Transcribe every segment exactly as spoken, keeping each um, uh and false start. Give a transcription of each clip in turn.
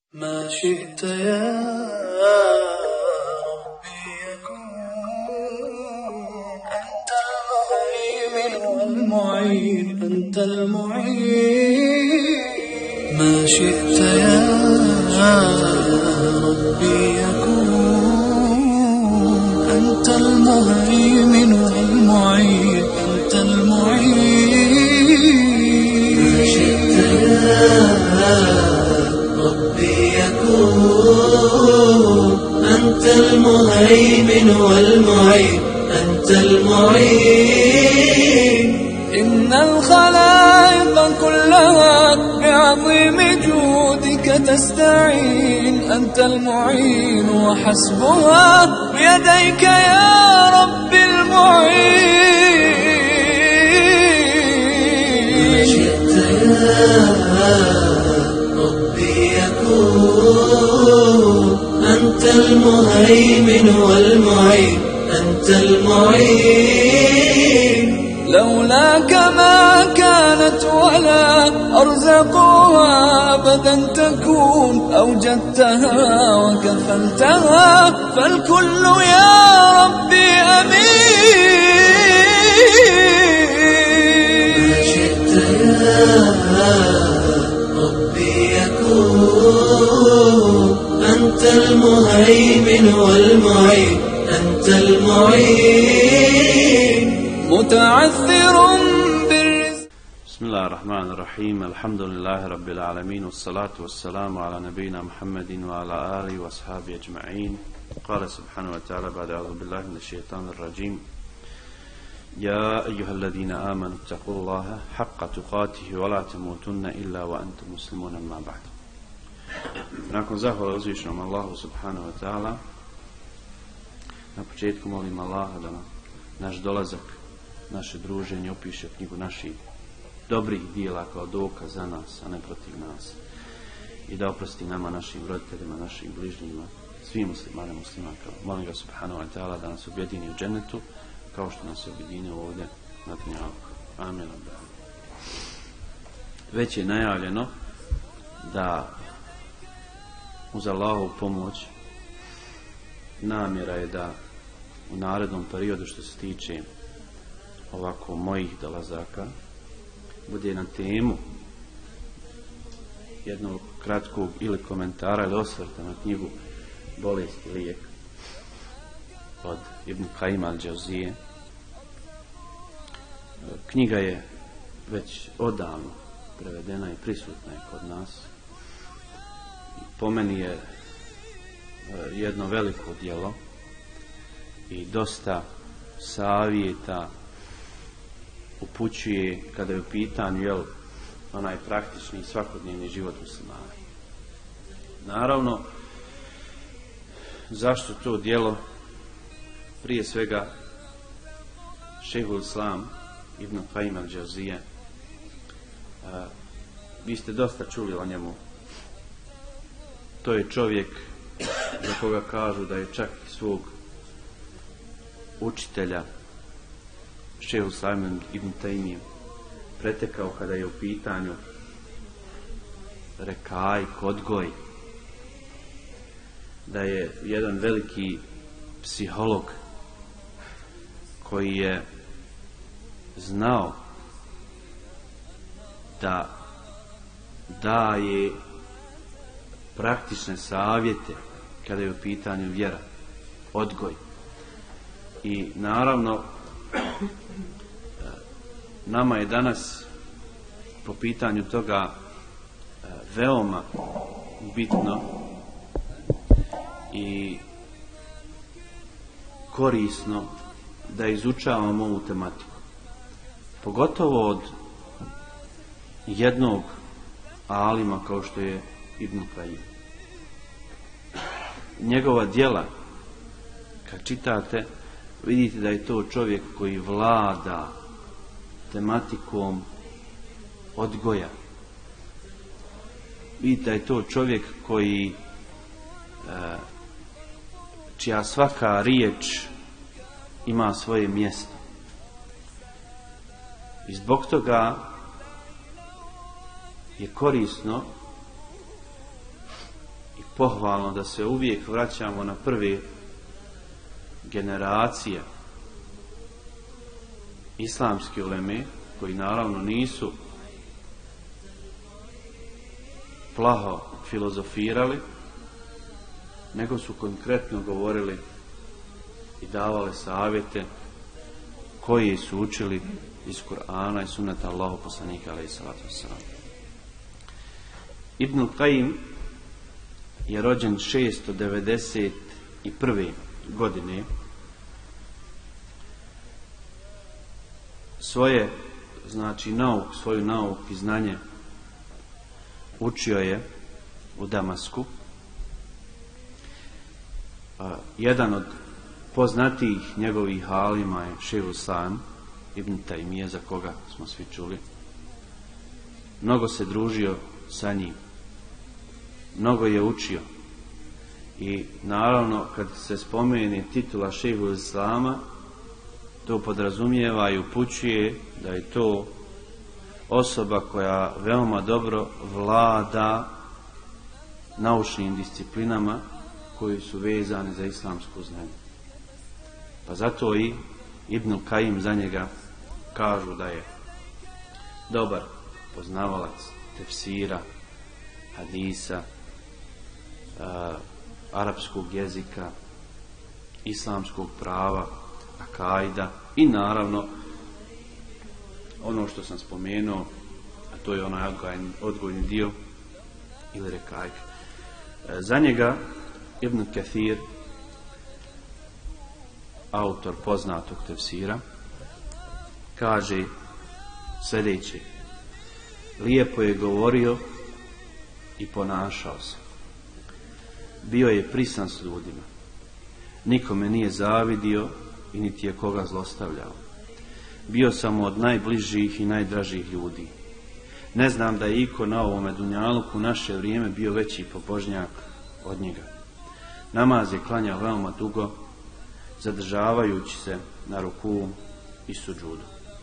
ما شئت يا ربي يكون أنت المهيمن والمعين أنت المعين ما شئت يا ربي يكون أنت المهيمن والمعين أنت المعين ما شئت يا ربي يكون أنت المهيمن والمعين أنت المعين إن الخلائق كلها بعظيم جودك تستعين أنت المعين وحسبها بيديك يا رب المعين ما شئت يا أنت المهيمن والمعين أنت المعين لولاك ما كانت ولا أرزقها أبدا تكون أوجدتها وكفلتها فالكل يا ربي أمين ما شئت يا ربي يكون أنت المهيمن والمعين أنت المعين متعثر بالرزق. بسم الله الرحمن الرحيم. الحمد لله رب العالمين والصلاة والسلام على نبينا محمد وعلى آله وأصحابه أجمعين. قال سبحانه وتعالى بعد أعوذ بالله من الشيطان الرجيم يا أيها الذين آمنوا اتقوا الله حق تقاته ولا تموتن إلا وأنتم مسلمون. ما بعد. Nakon zahvala uzvišenom Allahu subhanahu wa ta'ala, na početku molim Allaha da naš dolazak, naše druženje upiše u knjigu naših dobrih dijela kao dokaz za nas, a ne protiv nas. I da oprosti nama, našim roditeljima, našim bližnjima, svim muslimane, muslimanka. Molim ga subhanahu wa ta'ala da nas objedini u džennetu, kao što nas objedini ovdje na dunjaluku. Amin. Već je najavljeno da uz Allahovu pomoć namjera je da u narednom periodu, što se tiče ovako mojih dolazaka, bude na temu jednog kratkog ili komentara ili osvrta na knjigu Bolest i lijek od Ibn Kajima al-Džauzije. Knjiga je već odavno prevedena i prisutna je kod nas. Po meni je jedno veliko djelo i dosta savjeta upućuje kada je u pitanju jel, onaj praktični svakodnevni život muslimana. Naravno, zašto to djelo? Prije svega Šejhul Islam Ibn Kajim al-Džauzije. Vi ste dosta čuli o njemu. To je čovjek za koga kažu da je čak svog učitelja Šejhul Islam Ibn Tejmije pretekao kada je u pitanju rekaj, odgoj, da je jedan veliki psiholog koji je znao da daje praktične savjete kada je u pitanju vjera, odgoj. I naravno nama je danas po pitanju toga veoma bitno i korisno da izučavamo ovu tematiku. Pogotovo od jednog alima kao što je Ibn Kajim. Njegova djela, kad čitate, vidite da je to čovjek koji vlada tematikom odgoja. Vidite da je to čovjek koji čija svaka riječ ima svoje mjesto. I zbog toga je korisno pohvalno da se uvijek vraćamo na prve generacije islamske uleme, koji naravno nisu plaho filozofirali, nego su konkretno govorili i davali savjete koji su učili iz Kur'ana i sunneta Allahu poslanika alejhi salatu vesselam. Ibn Kajim je rođen šesto devedeset prve godine. Svoje, znači nauk, svoju nauk i znanje učio je u Damasku. A, jedan od poznatijih njegovih alima je Šejhul Islam Ibn Tajmije, za koga smo svi čuli. Mnogo se družio sa njim, mnogo je učio i naravno kad se spomene titula Šejhul Islama, to podrazumijeva i upućuje da je to osoba koja veoma dobro vlada naučnim disciplinama koji su vezani za islamsko znanje. Pa zato i Ibn Kajim za njega kažu da je dobar poznavalac tefsira, hadisa, a, arapskog jezika, islamskog prava, akajda i naravno ono što sam spomenuo, a to je onaj odgojni, odgojni dio ili rekajk. Za njega Ibn Kathir, autor poznatog tefsira, kaže sljedeće: lijepo je govorio i ponašao se. Bio je prisan s ljudima. Nikome nije zavidio i niti je koga zlostavljao. Bio sam od najbližih i najdražih ljudi. Ne znam da je iko na ovome dunjaluku u naše vrijeme bio veći pobožnjak od njega. Namaz je klanjao veoma dugo, zadržavajući se na ruku i suđudu.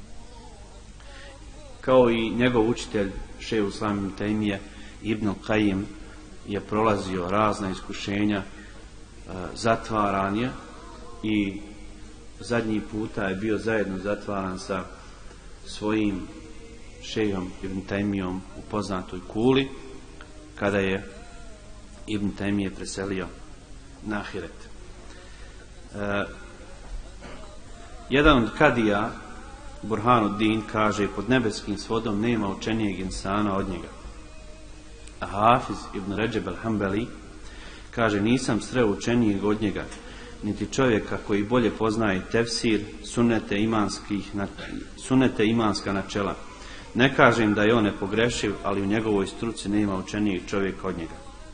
Kao i njegov učitelj Šejhul Islam Ibn Tajmije, Ibn Kajim je prolazio razna iskušenja, zatvaranje i zadnji puta je bio zajedno zatvaran sa svojim šejhom Ibn Tajmijom u poznatoj Kuli, kada je Ibn Tajmije preselio na Ahiret. E, jedan od kadija, Burhanuddin, kaže: pod nebeskim svodom nema učenijeg insana od njega. A Hafiz Ibn Redžeb al-Hambali kaže: nisam sreo učenijeg od njega, niti čovjeka koji bolje poznaje tefsir, sunnete, imanskih, sunnete imanska načela. Ne kažem da je on nepogrešiv, ali u njegovoj struci nema učenijeg čovjeka od njega.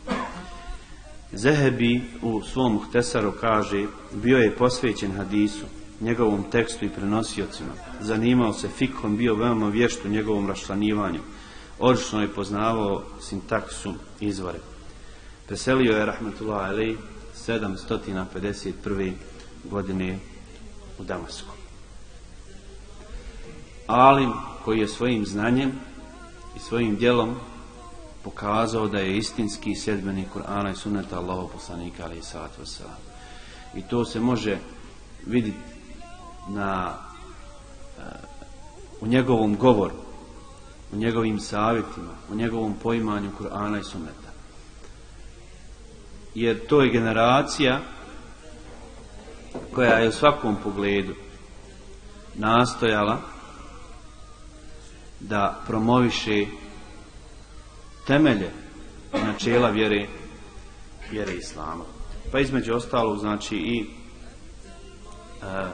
Zehebi u svom Muhtesaru kaže: bio je posvećen hadisu, njegovom tekstu i prenosiocima. Zanimao se fikhom, bio veoma vješt u njegovom raščlanjivanju. Odlično je poznavao sintaksu, izvore. Preselio je rahmetullahi alejhi sedamsto pedeset prve godine u Damasku. Alim koji je svojim znanjem i svojim djelom pokazao da je istinski sljedbenik Kur'ana i sunneta Allahov poslanika alejhi salatu vesselam. I to se može vidjeti na u njegovom govoru, u njegovim savjetima, u njegovom poimanju Kur'ana i sunneta. Jer to je generacija koja je u svakom pogledu nastojala da promoviše temelje načela vjere, vjere Islama. Pa između ostalog, znači i uh,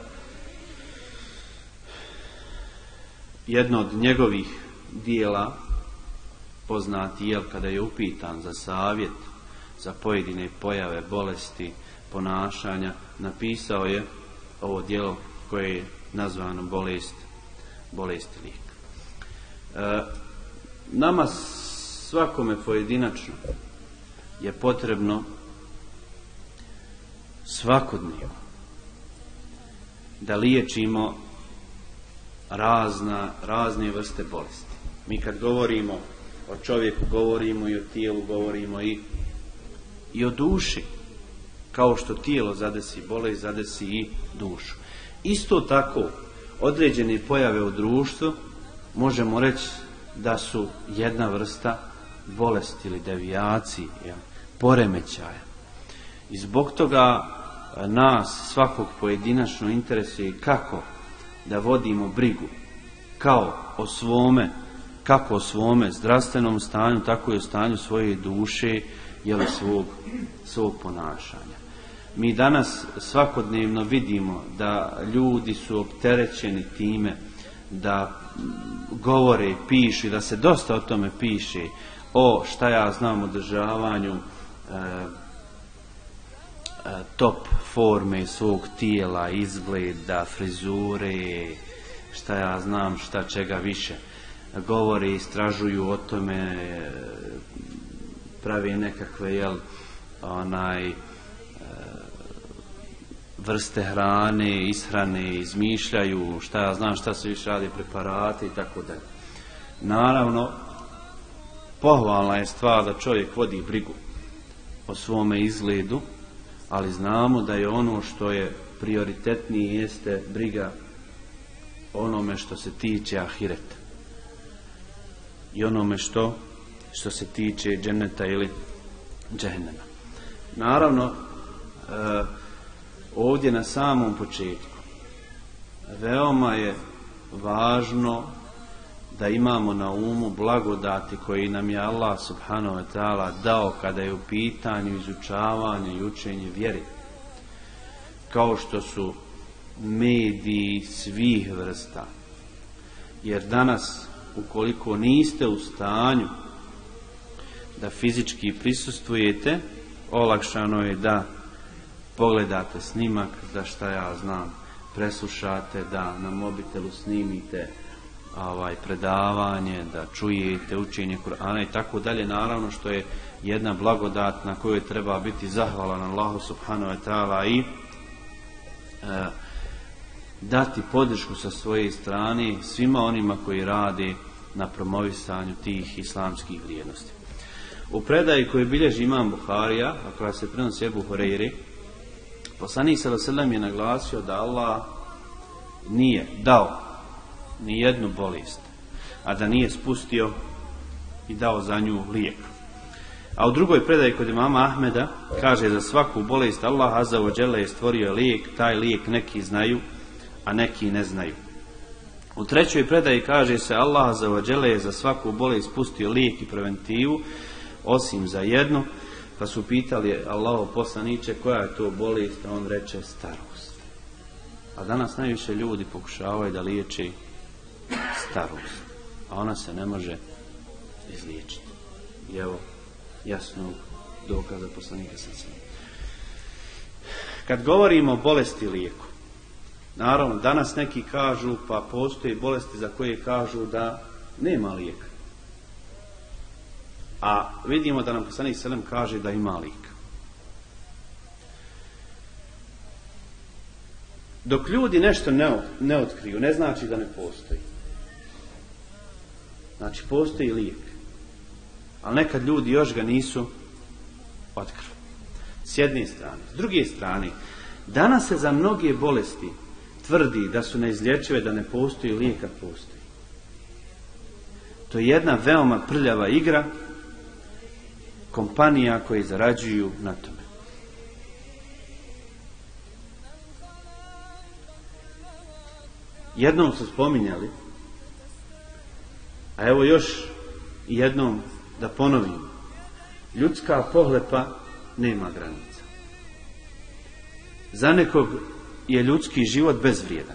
jedno od njegovih dijela, poznati jel, kada je upitan za savjet za pojedine pojave, bolesti, ponašanja, napisao je ovo djelo koje je nazvano bolest, bolest lijek. E, nama svakome pojedinačno je potrebno svakodnevno da liječimo razna, razne vrste bolesti. Mi kad govorimo o čovjeku, govorimo i o tijelu, govorimo i i o duši, kao što tijelo zadesi bolest, zadesi i dušu. Isto tako, određene pojave u društvu možemo reći da su jedna vrsta bolesti ili devijacije, poremećaja. I zbog toga nas svakog pojedinačno interesuje kako da vodimo brigu kao o svome, kako o svome zdravstvenom stanju, tako i o stanju svoje duše ili svog, svog ponašanja. Mi danas svakodnevno vidimo da ljudi su opterećeni time da govore, pišu i da se dosta o tome piše, o šta ja znam održavanju e, e, top forme svog tijela, izgleda, frizure, šta ja znam šta čega više. Govore, istražuju o tome, pravi nekakve jel, onaj, vrste hrane, ishrane, izmišljaju, šta ja znam šta se više radi, preparate i tako dalje. Naravno, pohvalna je stvar da čovjek vodi brigu o svome izgledu, ali znamo da je ono što je prioritetnije jeste briga onome što se tiče ahireta i onome što, što se tiče dženeta ili džehennema. Naravno, e, ovdje na samom početku veoma je važno da imamo na umu blagodati koji nam je Allah subhanahu wa ta'ala dao kada je u pitanju izučavanje i učenje vjeri, kao što su mediji svih vrsta. Jer danas, ukoliko niste u stanju da fizički prisustvujete, olakšano je da pogledate snimak, da šta ja znam, preslušate, da na mobitelu snimite ovaj, predavanje, da čujete učenje Kur'ana i tako dalje. Naravno što je jedna blagodat na kojoj treba biti zahvalan Allahu subhanahu wa ta'ala i e, dati podršku sa svoje strane svima onima koji rade na promovisanju tih islamskih vrijednosti. U predaji koju bilježi imam Buharija, a koja se prenosi Ebu Hureyri, poslanik sallallahu alejhi ve sellem je naglasio da Allah nije dao ni jednu bolest, a da nije spustio i dao za nju lijek. A u drugoj predaji kod imama Ahmeda kaže za svaku bolest Allah azza wa dželle je stvorio lijek, taj lijek neki znaju, a neki ne znaju. U trećoj predaji kaže se Allah azza wa dželle je za svaku bolest spustio lijek i preventivu, osim za jednu, pa su pitali Allahov poslaniče koja je to bolest, a on reče starost. A danas najviše ljudi pokušavaju da liječi starost, a ona se ne može izliječiti. I evo jasnog dokaza poslanika sallallahu alejhi ve sellem. Kad govorimo o bolesti i lijeku, naravno danas neki kažu pa postoje bolesti za koje kažu da nema lijeka. A vidimo da nam poslanik sallallahu alejhi ve sellem kaže da ima lijek. Dok ljudi nešto ne, ne otkriju, ne znači da ne postoji. Znači, postoji lijek. Ali nekad ljudi još ga nisu otkrili. S jedne strane. S druge strane, danas se za mnoge bolesti tvrdi da su neizlječive, da ne postoji lijek, a postoji. To je jedna veoma prljava igra kompanija koje zarađuju na tome. Jednom su spominjali, a evo još jednom da ponovim, ljudska pohlepa nema granica. Za nekog je ljudski život bezvrijedan.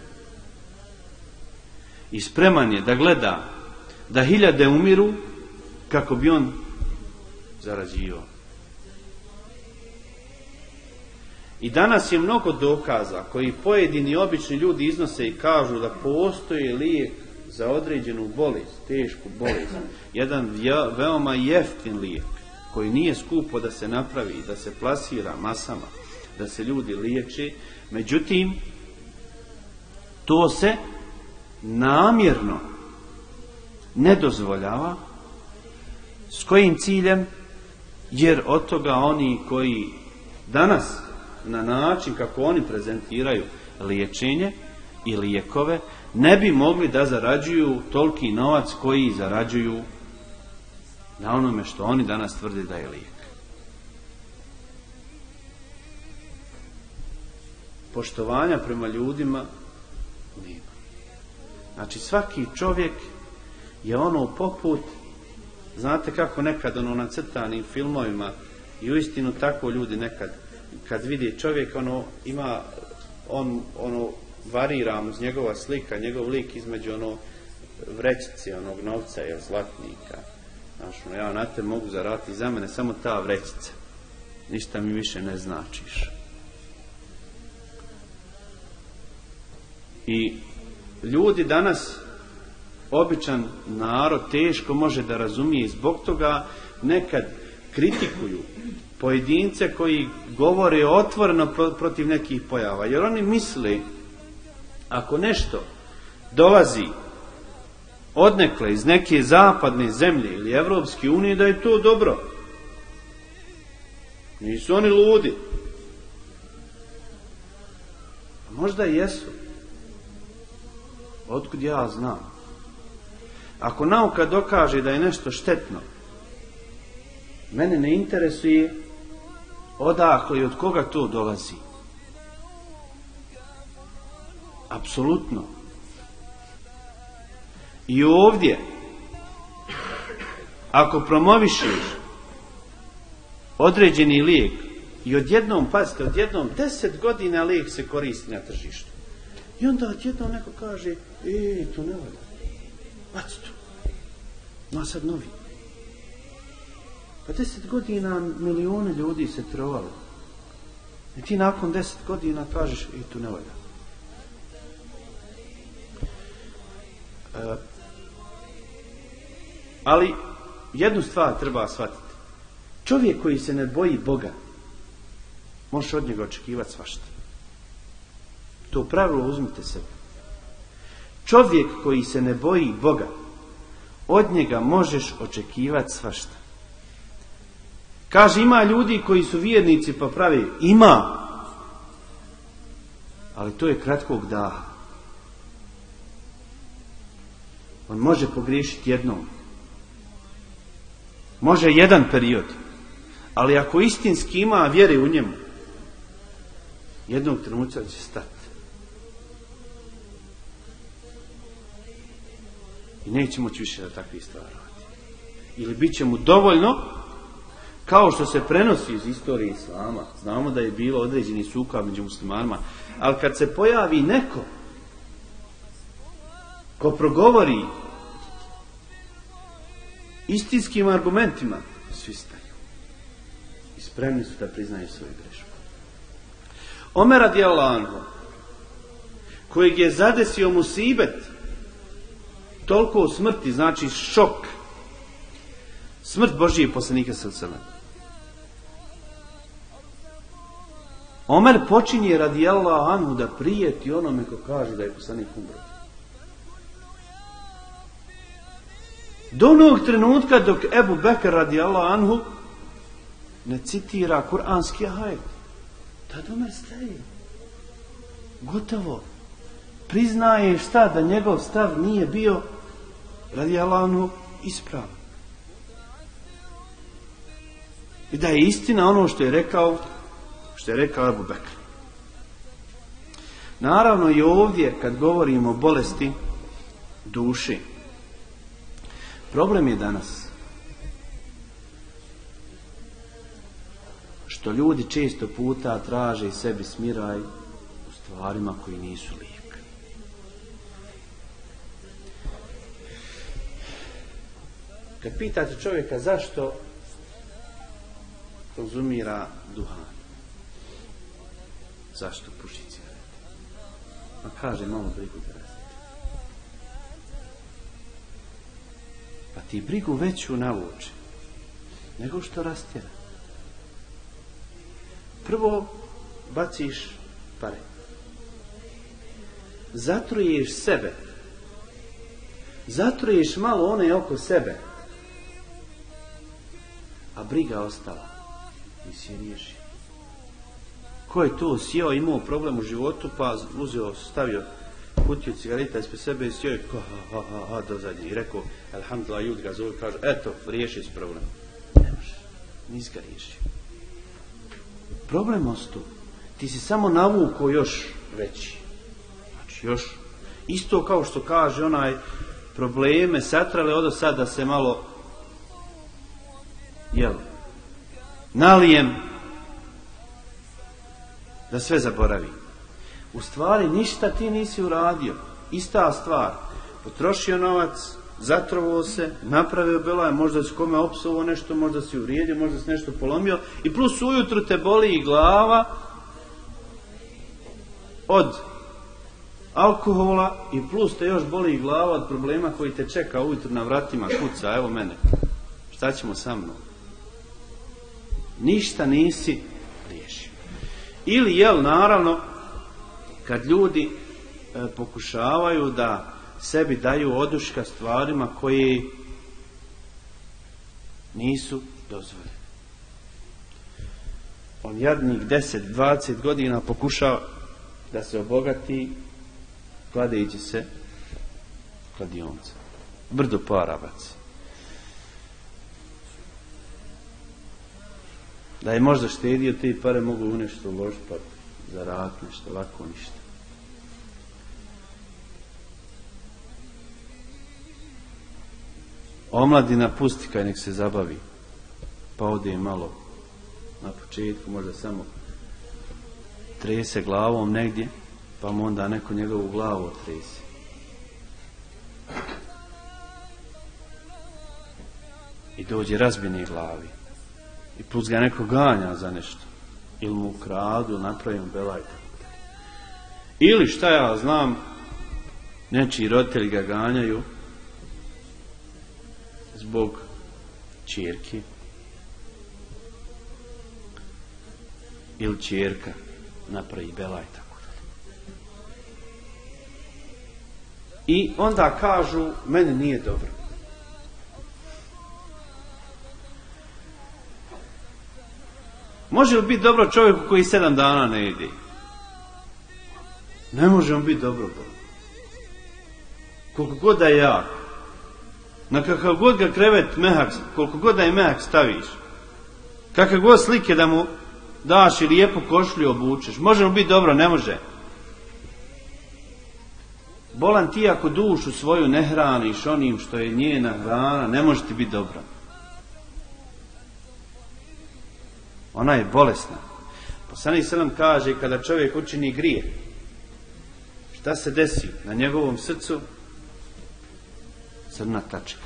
I spreman je da gleda da hiljade umiru kako bi on zarađivao. I danas je mnogo dokaza koji pojedini obični ljudi iznose i kažu da postoji lijek za određenu bolest, tešku bolest. Jedan veoma jeftin lijek koji nije skupo da se napravi, da se plasira masama, da se ljudi liječe. Međutim, to se namjerno ne dozvoljava. S kojim ciljem? Jer od toga oni koji danas na način kako oni prezentiraju liječenje i lijekove ne bi mogli da zarađuju toliki novac koji zarađuju na onome što oni danas tvrde da je lijek. Poštovanja prema ljudima nema. Znači svaki čovjek je ono poput, znate kako nekad ono na crtanim filmovima i uistinu tako ljudi nekad kad vidi čovjek ono ima on ono varira uz njegova slika, njegov lik između ono vrećice, onog novca ili zlatnika. Znači, ono, ja na te mogu zaraditi, za mene samo ta vrećica. Ništa mi više ne značiš. I ljudi danas, običan narod, teško može da razumije i zbog toga nekad kritikuju pojedince koji govore otvoreno protiv nekih pojava. Jer oni misle, ako nešto dolazi odnekle iz neke zapadne zemlje ili Evropske unije, da je to dobro. Nisu oni ludi. A možda i jesu. Otkud ja znam? Ako nauka dokaže da je nešto štetno, mene ne interesuje odakle i od koga to dolazi. Apsolutno. I ovdje, ako promovišeš određeni lijek i odjednom, pazite, odjednom deset godina lijek se koristi na tržištu. I onda odjednom neko kaže, e, to ne valja. Baci to. Ma sad novi. Pa deset godina milijone ljudi se trovali. I ti nakon deset godina kažeš, e, to ne valja. E, ali jednu stvar treba shvatiti. Čovjek koji se ne boji Boga, možeš od njega očekivati svašta. To pravilo uzmite sebe. Čovjek koji se ne boji Boga, od njega možeš očekivati svašta. Kaže, ima ljudi koji su vjernici pa pravi. Ima. Ali to je kratkog daha. On može pogriješiti jednom. Može jedan period. Ali ako istinski ima vjere u njemu, jednog trenutka će stati. I neće moći više da takvi stvari radi. Ili bit će mu dovoljno, kao što se prenosi iz istorije Islama. Znamo da je bilo određeni sukob među muslimanima. Ali kad se pojavi neko ko progovori istinskim argumentima, svi staju. I spremni su da priznaju svoju grešku. Omer radijallahu anhu, kojeg je zadesio musibet, toliko u smrti, znači šok, smrt Božije poslanika sallallahu alejhi ve sellem. Omer počinje radijallahu anhu da prijeti onome ko kaže da je poslanik umro. Do onog trenutka dok Ebu Bekr radijallahu anhu ne citira kuranski ajet. Tad Omer staje. Gotovo. Priznaje šta da njegov stav nije bio radijallahu anhu ispravan. I da je istina ono što je rekao što je rekao Ebu Bekr. Naravno i ovdje kad govorimo o bolesti duše, problem je danas što ljudi često puta traže sebi smiraj u stvarima koji nisu lijek. Kad pitate čovjeka zašto konzumira duhan, zašto puši cigarete, a kaže malo brigu da rastete. Pa ti brigu veću navuče nego što rastjera. Prvo baciš pare, zatruješ sebe, zatruješ malo one oko sebe, a a briga ostala. Nisi je riješio. Ko je to sjeo, imao problem u životu, pa uzeo, stavio kutiju cigareta ispred sebe i sjeo i ha, ha, ha, ha, do zadnje. I rekao, alhamdulillah, ljudi ga zove, kaže, eto, riješio si problem. Ne može, nisi ga riješio. Problem ostao. Ti si samo navukao još veći. Znači, još, isto kao što kaže onaj, probleme satrale od sad da se malo, jel, nalijem, da sve zaboravi. U stvari ništa ti nisi uradio. Ista stvar. Potrošio novac, zatrovao se, napravio belaj, možda si kome opsovao nešto, možda si uvrijedio, možda si nešto polomio i plus ujutru te boli i glava od alkohola i plus te još boli i glava od problema koji te čeka ujutru na vratima, kuca, evo mene. Šta ćemo sa mnom? Ništa nisi riješio. Ili, jel, naravno, kad ljudi e, pokušavaju da sebi daju oduška stvarima koji nisu dozvoljene. On jadnik deset dvadeset godina pokušava da se obogati kladajući se kladionica. Brdo para baci. Da je možda štedio, te pare mogu u nešto uložiti, pa zaraditi nešto, lako ništa. Omladina pusti kaj nek se zabavi, pa ode malo na početku, možda samo trese glavom negdje, pa mu onda neko njegovu glavu trese. I dođe razbijene glavi. I plus ga neko ganja za nešto. Ili mu ukradu, ili napravi mu belaj. Ili šta ja znam, nečiji roditelji ga ganjaju zbog ćerke. Ili ćerka napravi belaj tako. I onda kažu, meni nije dobro. Može li biti dobro čovjeku koji sedam dana ne jede? Ne može on biti dobro. Koliko god da je jak. Na kakav god ga krevet mehak, koliko god da je mehak staviš. Kakav god slike da mu daš i lijepo košlju obučeš. Može mu biti dobro? Ne može. Bolan ti ako dušu svoju ne hraniš onim što je njena hrana, ne može ti biti dobra. Ona je bolesna. Poslanik selam kaže, kada čovjek učini grijeh, šta se desi? Na njegovom srcu crna tačka.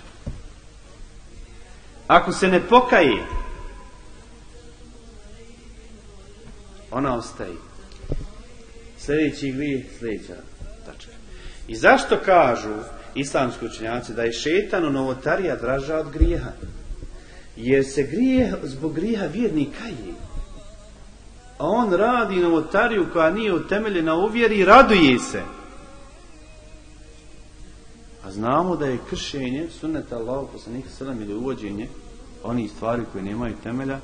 Ako se ne pokaje, ona ostaje. Sljedeći grijeh, sljedeća tačka. I zašto kažu islamski učenjaci da je šetan novotarija draža od grijeha? Jer se grijeh, zbog grijeha vjernik kaje. A on radi novotariju koja nije utemeljena u vjeri i raduje se. A znamo da je kršenje sunneta Allahu poslanika selam ili uvođenje onih stvari koje nemaju temelja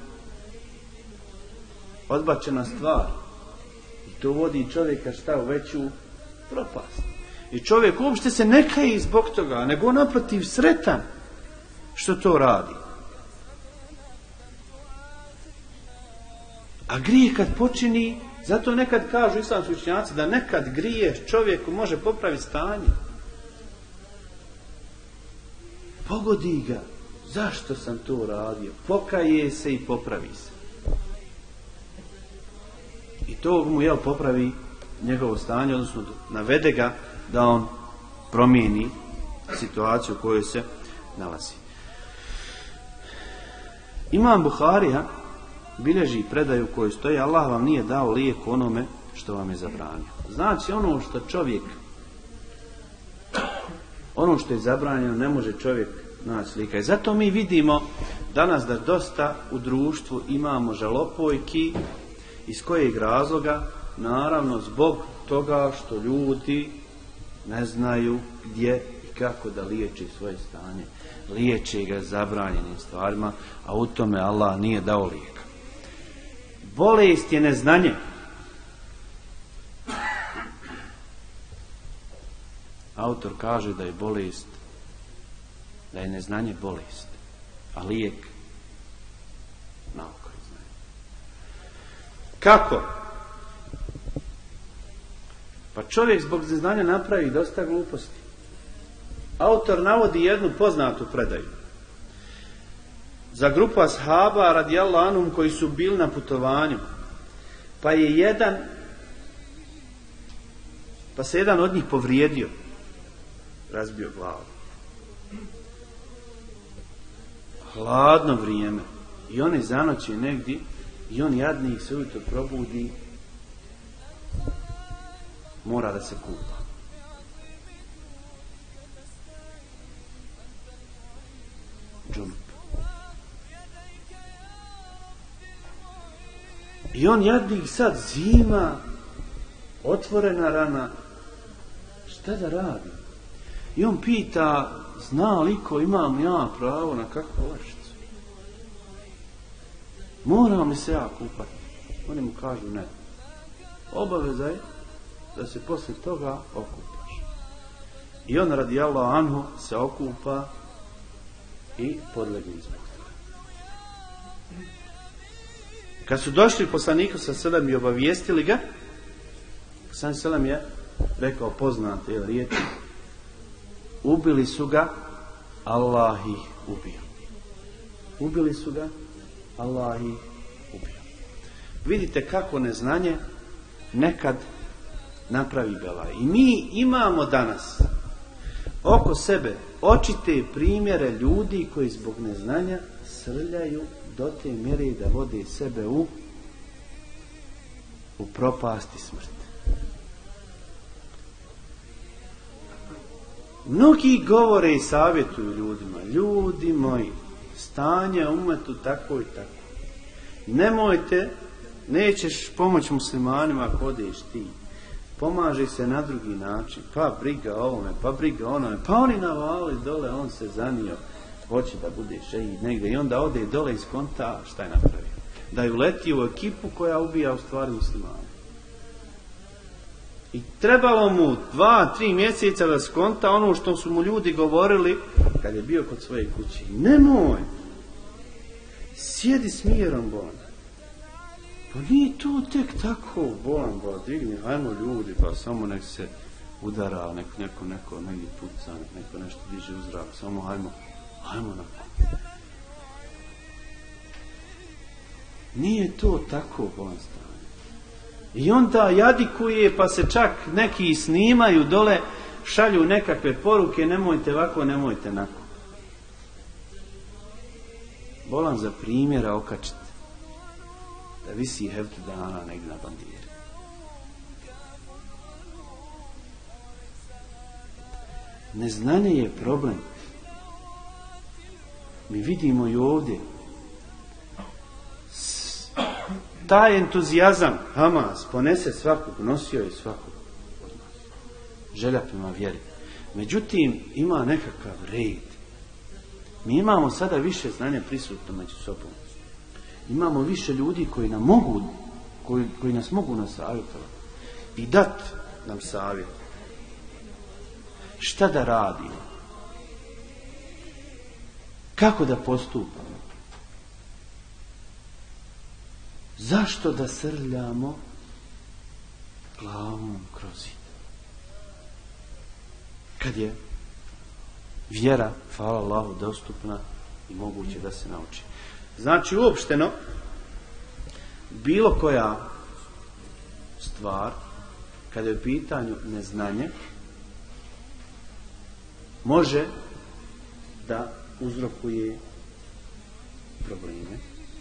odbačena stvar. I to vodi čovjeka šta u veću propast. I čovjek uopšte se ne kaje zbog toga, nego naprotiv sretan što to radi. A grijeh kad počini, zato nekad kažu islamski učenjaci da nekad grijeh čovjeku može popraviti stanje. Pogodi ga. Zašto sam to radio? Pokaje se i popravi se. I to mu jel popravi njegovo stanje, odnosno navede ga da on promijeni situaciju u kojoj se nalazi. Imam Buharija bilježi predaju u kojoj stoji Allah vam nije dao lijek onome što vam je zabranio. Znači ono što čovjek ono što je zabranjeno ne može čovjek naći lijeka. I zato mi vidimo danas da dosta u društvu imamo žalopojki iz kojeg razloga? Naravno zbog toga što ljudi ne znaju gdje i kako da liječi svoje stanje. Liječi ga zabranjenim stvarima, a u tome Allah nije dao lijek. Bolest je neznanje. Autor kaže da je bolest, da je neznanje bolest, a lijek nauka i znanje. Kako? Pa čovjek zbog neznanja napravi dosta gluposti. Autor navodi jednu poznatu predaju za grupu ashaba radijallahu anhum koji su bili na putovanju, pa je jedan pa se jedan od njih povrijedio, razbio glavu. Hladno vrijeme i on je zanoći negdje i on jadnik se ujutro probudi, mora da se kupa. Džunup. I on jadnik sad zima, otvorena rana, šta da radi? I on pita, zna li ko imam ja pravo na kakvu olakšicu? Moram li se ja kupati? Oni mu kažu ne. Obaveza je da se poslije toga okupaš. I on radijallahu anhu se okupa i podlegne zbog toga. Kad su došli poslaniku sa selam i obavijestili ga, poslanik selam je rekao poznate riječi: ubili su ga, Allah ih ubio. Ubili su ga, Allah ih ubio. Vidite kako neznanje nekad napravi belaj. I mi imamo danas oko sebe očite primjere ljudi koji zbog neznanja srljaju do te mjere da vode sebe u u propast i smrt. Mnogi govore i savjetuju ljudima: ljudi moji, stanje u umetu tako i tako. Nemojte, nećeš pomoći muslimanima ako odeš ti. Pomaže se na drugi način, pa briga ovome, pa briga onome, pa oni navali dole, on se zanio, hoće da bude šehid negdje i onda ode dole iz konta, šta je napravio? Da je uleti u ekipu koja ubija u stvari muslimane. I trebalo mu dva, tri mjeseca da skonta ono što su mu ljudi govorili kad je bio kod svoje kuće. Nemoj! Sjedi s mirom, bolan. Pa nije to tek tako, bolan, ba, digni, hajmo ljudi, pa samo nek se udara, nek, neko, neko, negdje puca, nek, neko nešto diže u zrak, samo hajmo, hajmo nako. Nije to tako, bolan, stanje. I onda jadikuje, pa se čak neki snimaju dole, šalju nekakve poruke, nemojte ovako, nemojte nako. Bolan za primjera okačite. Da visi hevtu dana negdje na bandiri. Neznanje je problem. Mi vidimo i ovdje. Taj entuzijazam Hamas ponese svakog, nosio je svakog od nas. Želja prema vjeri. Međutim, ima nekakav red. Mi imamo sada više znanja prisutno među sobom. Imamo više ljudi koji nam mogu, koji, koji nas mogu nasavjetovati i dat nam savjet. Šta da radimo? Kako da postupamo? Zašto da srljamo glavom kroz zid? Kad je vjera, hvala Allahu, dostupna i moguće da se nauči. Znači, uopšteno, bilo koja stvar, kada je u pitanju neznanje, može da uzrokuje probleme.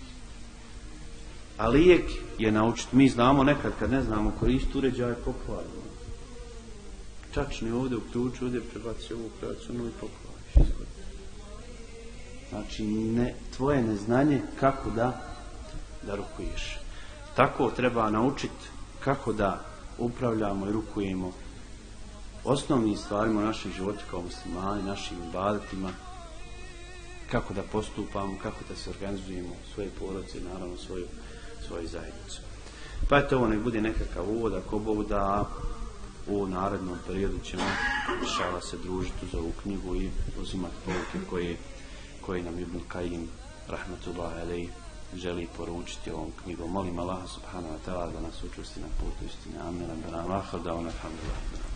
A lijek je naučiti. Mi znamo nekad, kad ne znamo koristiti uređaje, pokvarimo. Čačni ovdje uključi, ovdje prebaci ovu, prebaci ono i pokvariš. Znači, ne, tvoje neznanje kako da da rukuješ. Tako treba naučiti kako da upravljamo i rukujemo osnovnim stvarima u našem životu kao muslimani, našim ibadetima, kako da postupamo, kako da se organizujemo svoje porodice i naravno svoju, svoju zajednicu. Pa eto, ovo nek bude nekakav uvod, ako Bog da, u narednom periodu ćemo šala se družiti uz ovu knjigu i uzimati poruke koje, koje nam Ibn Kajim rahmetullahi alejhi želi poručiti ovom knjigom. Molim Allaha subhanahu wa ta'ala da nas učvrsti na putu istine. Amin. Alhamdulillah.